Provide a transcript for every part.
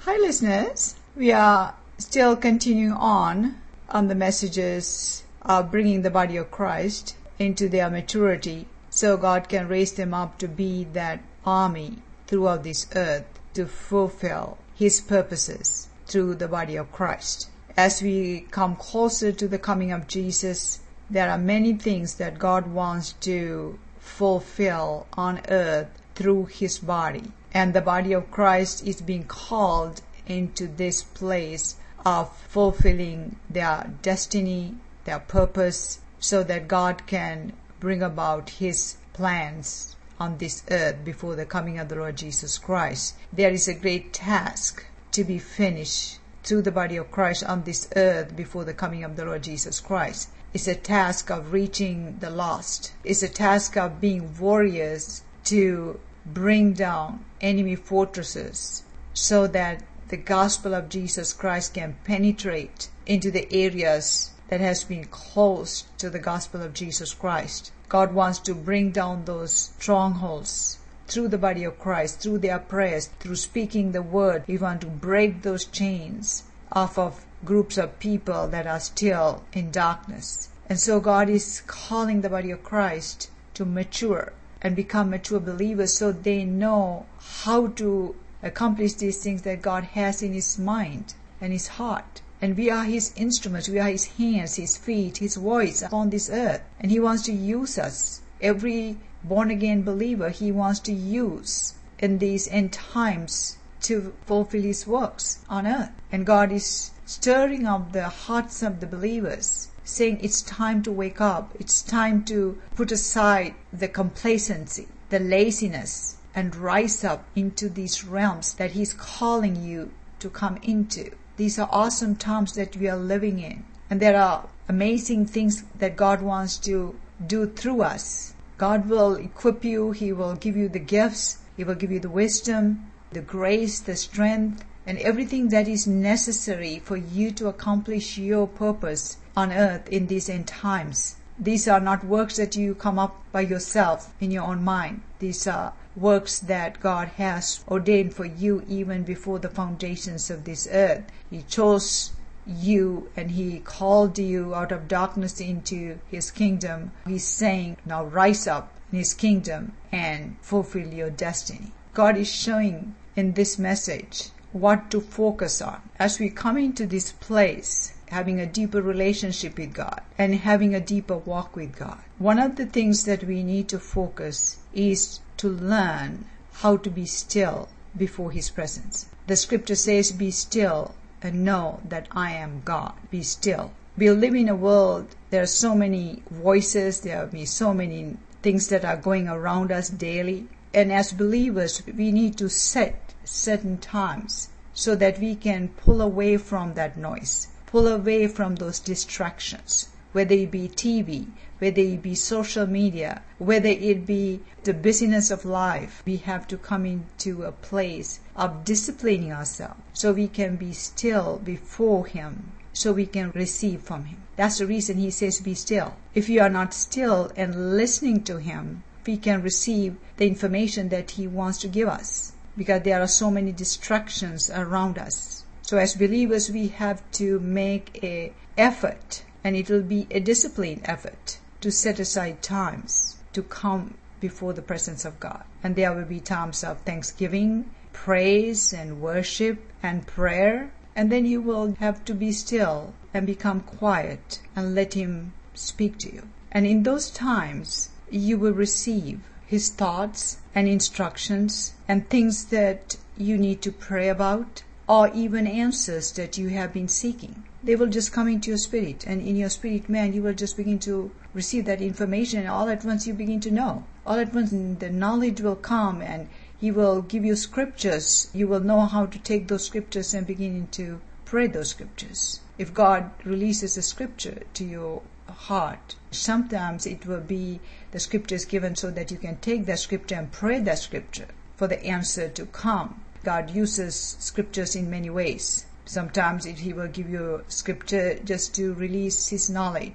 Hi listeners, we are still continuing on the messages of bringing the body of Christ into their maturity so God can raise them up to be that army throughout this earth to fulfill His purposes through the body of Christ. As we come closer to the coming of Jesus, there are many things that God wants to fulfill on earth through His body. And the body of Christ is being called into this place of fulfilling their destiny, their purpose, so that God can bring about His plans on this earth before the coming of the Lord Jesus Christ. There is a great task to be finished through the body of Christ on this earth before the coming of the Lord Jesus Christ. It's a task of reaching the lost. It's a task of being warriors to bring down enemy fortresses so that the gospel of Jesus Christ can penetrate into the areas that has been closed to the gospel of Jesus Christ. God wants to bring down those strongholds through the body of Christ, through their prayers, through speaking the word. He wants to break those chains off of groups of people that are still in darkness. And so God is calling the body of Christ to mature and become mature believers so they know how to accomplish these things that God has in His mind and His heart. And we are His instruments, we are His hands, His feet, His voice upon this earth. And He wants to use us. Every born-again believer He wants to use in these end times to fulfill His works on earth. And God is stirring up the hearts of the believers, saying it's time to wake up. It's time to put aside the complacency, the laziness, and rise up into these realms that He's calling you to come into. These are awesome times that we are living in. And there are amazing things that God wants to do through us. God will equip you. He will give you the gifts. He will give you the wisdom, the grace, the strength, and everything that is necessary for you to accomplish your purpose on earth in these end times. These are not works that you come up by yourself in your own mind. These are works that God has ordained for you even before the foundations of this earth. He chose you and He called you out of darkness into His kingdom. He's saying, now rise up in His kingdom and fulfill your destiny. God is showing in this message what to focus on. As we come into this place, having a deeper relationship with God and having a deeper walk with God, one of the things that we need to focus is to learn how to be still before His presence. The scripture says, be still and know that I am God. Be still. We live in a world, there are so many voices, there are so many things that are going around us daily. And as believers, we need to set certain times so that we can pull away from that noise, pull away from those distractions, whether it be TV, whether it be social media, whether it be the busyness of life. We have to come into a place of disciplining ourselves so we can be still before Him, so we can receive from Him. That's the reason He says be still. If you are not still and listening to Him, we can receive the information that He wants to give us, because there are so many distractions around us. So as believers, we have to make an effort, and it will be a disciplined effort, to set aside times to come before the presence of God. And there will be times of thanksgiving, praise and worship and prayer. And then you will have to be still and become quiet and let Him speak to you. And in those times, you will receive His thoughts and instructions and things that you need to pray about, or even answers that you have been seeking. They will just come into your spirit, and in your spirit man you will just begin to receive that information, and all at once you begin to know. All at once the knowledge will come, and He will give you scriptures. You will know how to take those scriptures and begin to pray those scriptures. If God releases a scripture to your heart, sometimes it will be the scriptures given so that you can take that scripture and pray that scripture for the answer to come. God uses scriptures in many ways. Sometimes He will give you scripture just to release His knowledge.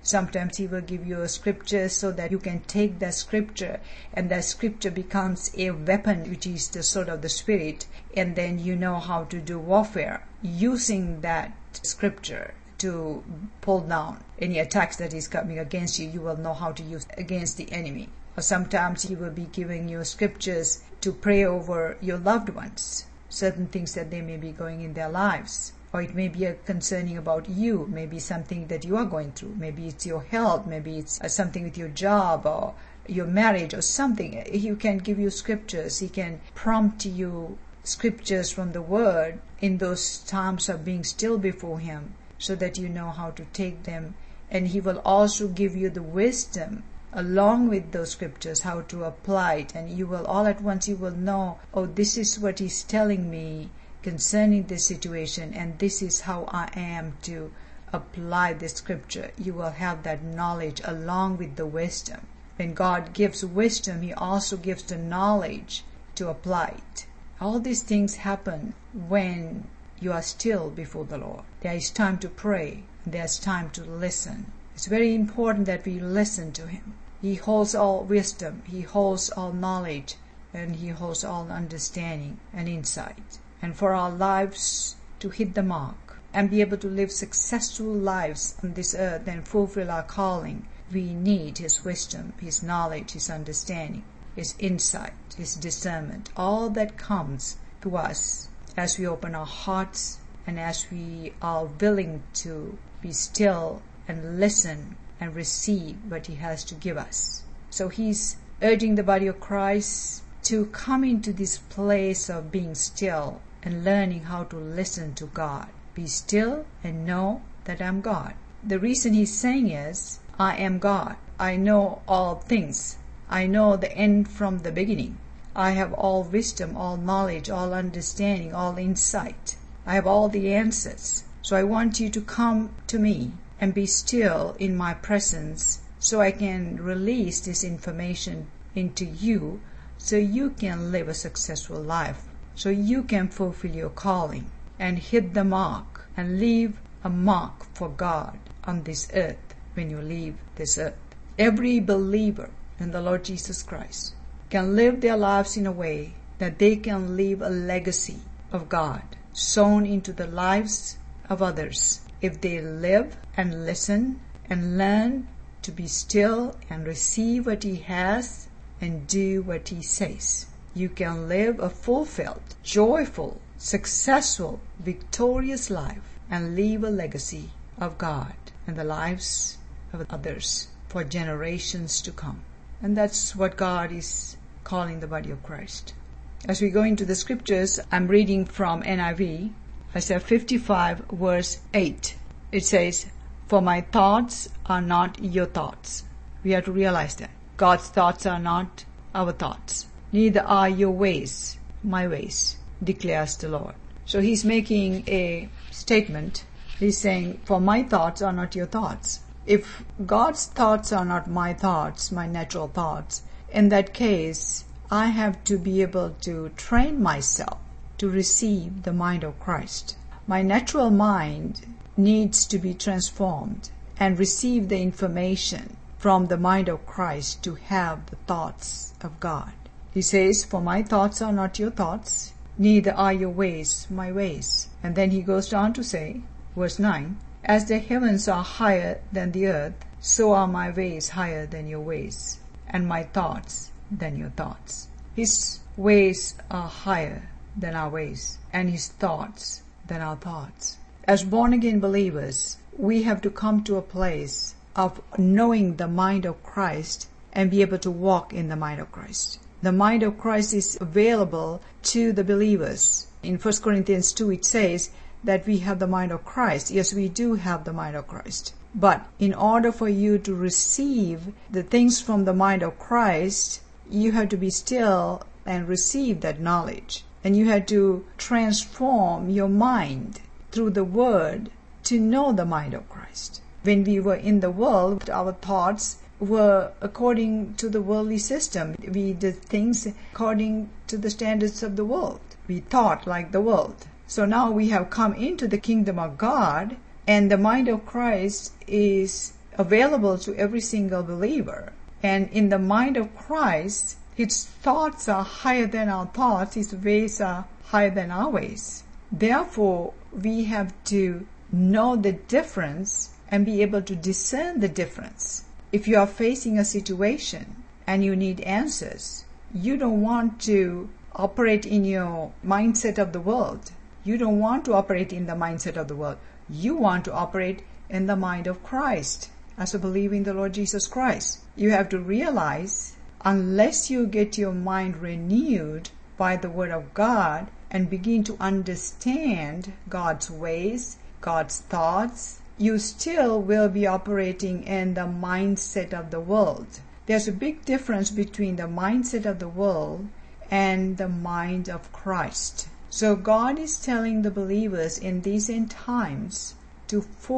Sometimes He will give you a scripture so that you can take that scripture, and that scripture becomes a weapon, which is the sword of the Spirit, and then you know how to do warfare using that scripture to pull down any attacks that is coming against you. You will know how to use against the enemy. Or sometimes He will be giving you scriptures to pray over your loved ones, certain things that they may be going in their lives. Or it may be concerning about you, maybe something that you are going through. Maybe it's your health, maybe it's something with your job or your marriage or something. He can give you scriptures. He can prompt you scriptures from the Word in those times of being still before Him, so that you know how to take them. And He will also give you the wisdom along with those scriptures, how to apply it. And you will all at once, you will know, oh, this is what He's telling me concerning this situation, and this is how I am to apply this scripture. You will have that knowledge along with the wisdom. When God gives wisdom, He also gives the knowledge to apply it. All these things happen when you are still before the Lord. There is time to pray. There's time to listen. It's very important that we listen to Him. He holds all wisdom. He holds all knowledge. And He holds all understanding and insight. And for our lives to hit the mark and be able to live successful lives on this earth and fulfill our calling, we need His wisdom, His knowledge, His understanding, His insight, His discernment. All that comes to us as we open our hearts and as we are willing to be still and listen and receive what He has to give us. So He's urging the body of Christ to come into this place of being still and learning how to listen to God. Be still and know that I'm God. The reason He's saying is, I am God. I know all things. I know the end from the beginning. I have all wisdom, all knowledge, all understanding, all insight. I have all the answers. So I want you to come to me and be still in my presence so I can release this information into you so you can live a successful life, so you can fulfill your calling and hit the mark and leave a mark for God on this earth when you leave this earth. Every believer in the Lord Jesus Christ can live their lives in a way that they can leave a legacy of God sown into the lives of others if they live and listen and learn to be still and receive what He has and do what He says. You can live a fulfilled, joyful, successful, victorious life and leave a legacy of God in the lives of others for generations to come. And that's what God is calling the body of Christ. As we go into the scriptures, I'm reading from NIV, Isaiah 55 verse 8. It says, "For my thoughts are not your thoughts." We have to realize that. God's thoughts are not our thoughts. Neither are your ways my ways, declares the Lord. So He's making a statement. He's saying, for my thoughts are not your thoughts. If God's thoughts are not my thoughts, my natural thoughts, in that case, I have to be able to train myself to receive the mind of Christ. My natural mind needs to be transformed and receive the information from the mind of Christ to have the thoughts of God. He says, for my thoughts are not your thoughts, neither are your ways my ways. And then He goes on to say, verse 9, as the heavens are higher than the earth, so are my ways higher than your ways, and my thoughts than your thoughts. His ways are higher than our ways, and His thoughts than our thoughts. As born-again believers, we have to come to a place of knowing the mind of Christ and be able to walk in the mind of Christ. The mind of Christ is available to the believers. In 1 Corinthians 2 it says that we have the mind of Christ. Yes, we do have the mind of Christ. But in order for you to receive the things from the mind of Christ, you have to be still and receive that knowledge. And you have to transform your mind through the Word to know the mind of Christ. When we were in the world, our thoughts were according to the worldly system. We did things according to the standards of the world. We thought like the world. So now we have come into the kingdom of God, and the mind of Christ is available to every single believer. And in the mind of Christ, His thoughts are higher than our thoughts. His ways are higher than our ways. Therefore, we have to know the difference and be able to discern the difference. If you are facing a situation and you need answers, you don't want to operate in your mindset of the world. You don't want to operate in the mindset of the world. You want to operate in the mind of Christ. As a believer in the Lord Jesus Christ, you have to realize, unless you get your mind renewed by the Word of God and begin to understand God's ways, God's thoughts, you still will be operating in the mindset of the world. There's a big difference between the mindset of the world and the mind of Christ. So God is telling the believers in these end times to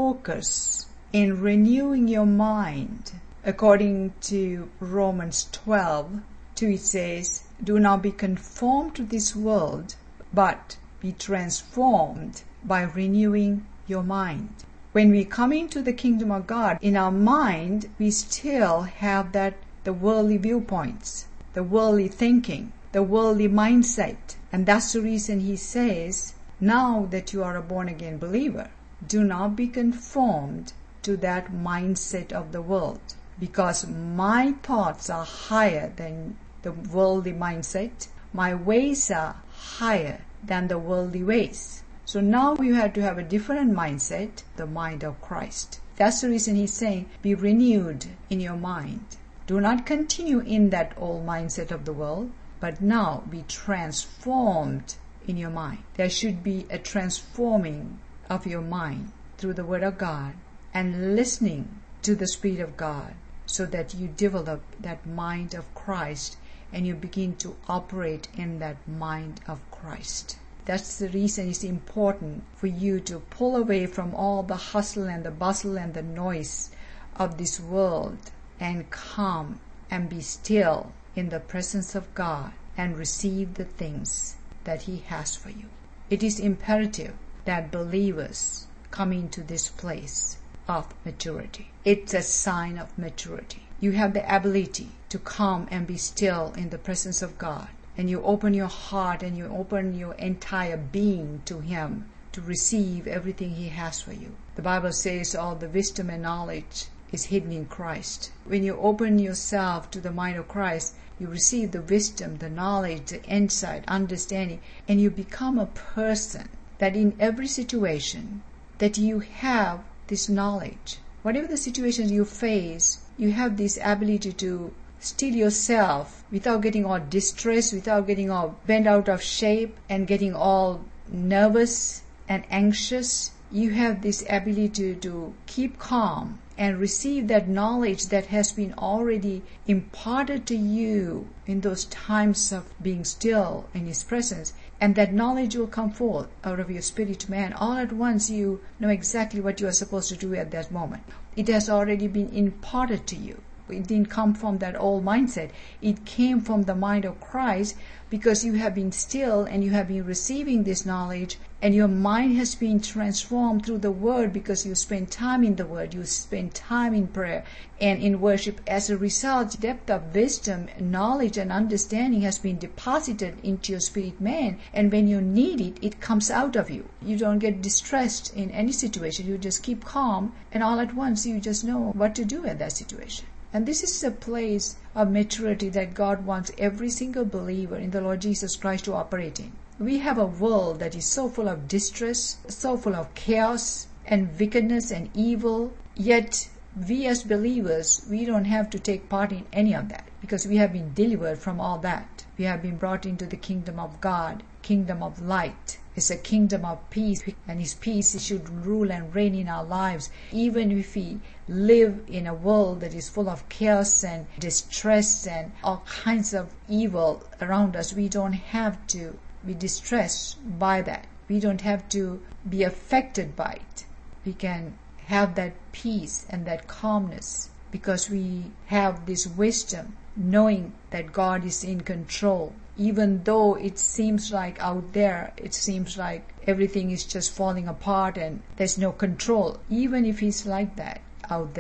focus in renewing your mind. According to Romans 12:2, it says, "Do not be conformed to this world, but be transformed by renewing your mind." When we come into the kingdom of God, in our mind, we still have the worldly viewpoints, the worldly thinking, the worldly mindset. And that's the reason He says, now that you are a born-again believer, do not be conformed to that mindset of the world, because my thoughts are higher than the worldly mindset. My ways are higher than the worldly ways. So now you have to have a different mindset, the mind of Christ. That's the reason He's saying, be renewed in your mind. Do not continue in that old mindset of the world, but now be transformed in your mind. There should be a transforming of your mind through the Word of God and listening to the Spirit of God, so that you develop that mind of Christ and you begin to operate in that mind of Christ. That's the reason it's important for you to pull away from all the hustle and the bustle and the noise of this world and come and be still in the presence of God and receive the things that He has for you. It is imperative that believers come into this place of maturity. It's a sign of maturity. You have the ability to come and be still in the presence of God, and you open your heart and you open your entire being to Him to receive everything He has for you. The Bible says all the wisdom and knowledge is hidden in Christ. When you open yourself to the mind of Christ, you receive the wisdom, the knowledge, the insight, understanding, and you become a person that in every situation that you have this knowledge. Whatever the situation you face, you have this ability to still yourself without getting all distressed, without getting all bent out of shape and getting all nervous and anxious. You have this ability to keep calm and receive that knowledge that has been already imparted to you in those times of being still in His presence. And that knowledge will come forth out of your spirit man. All at once you know exactly what you are supposed to do at that moment. It has already been imparted to you. It didn't come from that old mindset. It came from the mind of Christ, because you have been still and you have been receiving this knowledge, and your mind has been transformed through the Word, because you spend time in the Word, you spend time in prayer and in worship. As a result, depth of wisdom, knowledge and understanding has been deposited into your spirit man, and when you need it, it comes out of you. You don't get distressed in any situation. You just keep calm, and all at once you just know what to do in that situation. And this is a place of maturity that God wants every single believer in the Lord Jesus Christ to operate in. We have a world that is so full of distress, so full of chaos and wickedness and evil, yet we as believers, we don't have to take part in any of that, because we have been delivered from all that. We have been brought into the kingdom of God, kingdom of light. It's a kingdom of peace, and His peace should rule and reign in our lives. Even if we live in a world that is full of chaos and distress and all kinds of evil around us, we don't have to be distressed by that. We don't have to be affected by it. We can have that peace and that calmness because we have this wisdom, knowing that God is in control. Even though it seems like out there, it seems like everything is just falling apart and there's no control. Even if He's like that out there,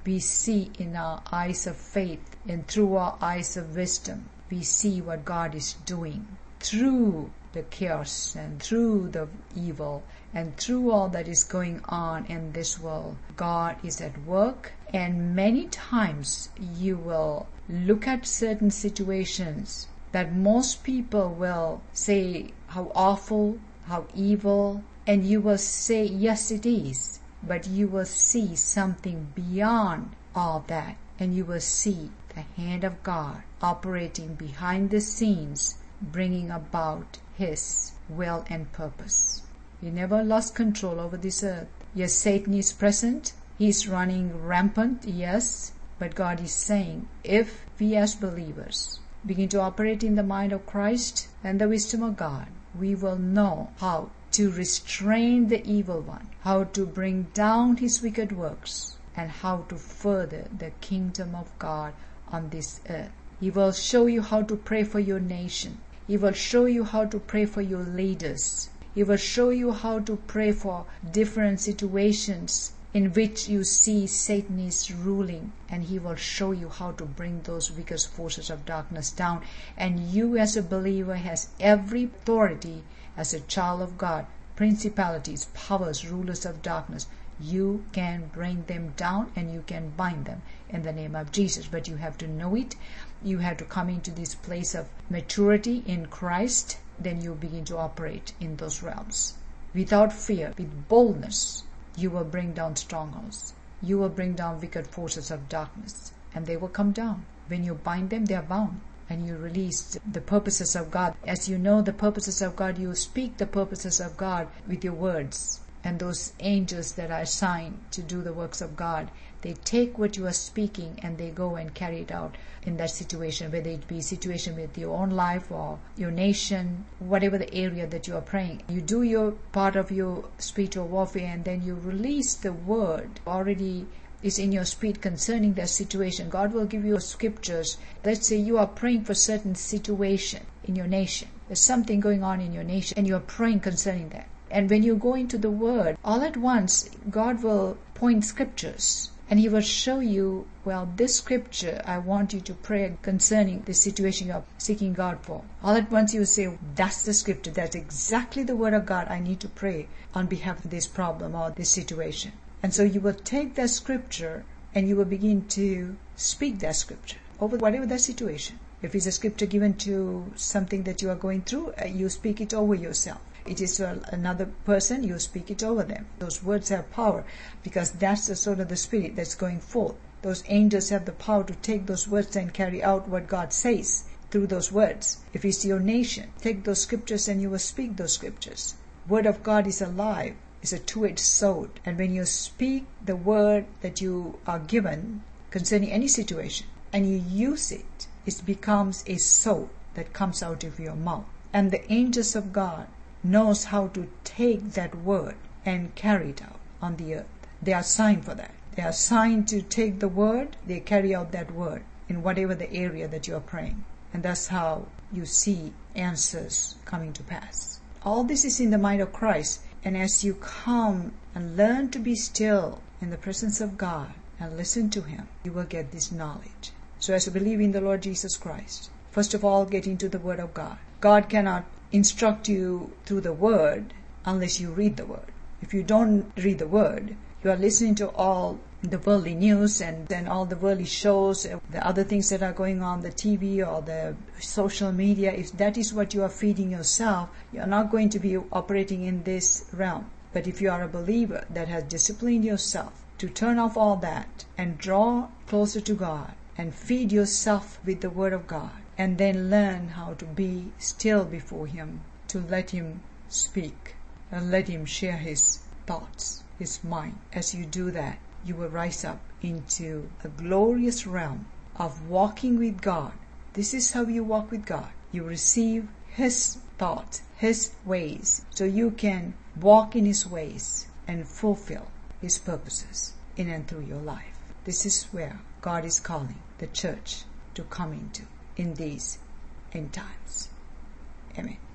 we see in our eyes of faith and through our eyes of wisdom, we see what God is doing through the chaos and through the evil and through all that is going on in this world. God is at work, and many times you will look at certain situations that most people will say how awful, how evil, and you will say, yes, it is. But you will see something beyond all that, and you will see the hand of God operating behind the scenes, bringing about His will and purpose. He never lost control over this earth. Yes, Satan is present. He is running rampant, yes. But God is saying, if we as believers begin to operate in the mind of Christ and the wisdom of God, we will know how to restrain the evil one, how to bring down his wicked works, and how to further the kingdom of God on this earth. He will show you how to pray for your nation. He will show you how to pray for your leaders. He will show you how to pray for different situations in which you see Satan is ruling, and He will show you how to bring those wicked forces of darkness down. And you as a believer has every authority as a child of God, principalities, powers, rulers of darkness. You can bring them down and you can bind them in the name of Jesus. But you have to know it. You have to come into this place of maturity in Christ. Then you begin to operate in those realms. Without fear, with boldness, you will bring down strongholds. You will bring down wicked forces of darkness, and they will come down. When you bind them, they are bound. And you release the purposes of God. As you know the purposes of God, you speak the purposes of God with your words. And those angels that are assigned to do the works of God, they take what you are speaking and they go and carry it out in that situation, whether it be a situation with your own life or your nation, whatever the area that you are praying. You do your part of your spiritual warfare, and then you release the word already is in your spirit concerning that situation. God will give you scriptures. Let's say you are praying for certain situation in your nation. There's something going on in your nation and you are praying concerning that. And when you go into the word, all at once God will point scriptures and He will show you, well, this scripture I want you to pray concerning the situation you are seeking God for. All at once you will say, that's the scripture. That's exactly the word of God. I need to pray on behalf of this problem or this situation. And so you will take that scripture and you will begin to speak that scripture over whatever that situation. If it's a scripture given to something that you are going through, you speak it over yourself. It is another person, you speak it over them. Those words have power because that's the sort of the spirit that's going forth. Those angels have the power to take those words and carry out what God says through those words. If it's your nation, take those scriptures and you will speak those scriptures. Word of God is alive. It's a two-edged sword. And when you speak the word that you are given concerning any situation and you use it, it becomes a sword that comes out of your mouth. And the angels of God knows how to take that word and carry it out on the earth. They are assigned for that. They are assigned to take the word, they carry out that word in whatever the area that you are praying. And that's how you see answers coming to pass. All this is in the mind of Christ. And as you come and learn to be still in the presence of God and listen to Him, you will get this knowledge. So as you believe in the Lord Jesus Christ, first of all, get into the Word of God. God cannot instruct you through the Word unless you read the Word. If you don't read the Word, you are listening to all the worldly news and then all the worldly shows, the other things that are going on the TV or the social media. If that is what you are feeding yourself, you are not going to be operating in this realm. But if you are a believer that has disciplined yourself to turn off all that and draw closer to God and feed yourself with the Word of God, and then learn how to be still before Him, to let Him speak and let Him share His thoughts, His mind. As you do that, you will rise up into a glorious realm of walking with God. This is how you walk with God. You receive His thoughts, His ways, so you can walk in His ways and fulfill His purposes in and through your life. This is where God is calling the church to come into in these end times. Amen.